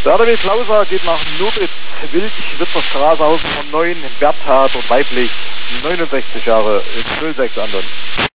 Werder W. Klauser geht nach Nobitz, Wild, Witzerstraße, Hausnummer 9, Bertha, dort weiblich, 69 Jahre, 06 Anton.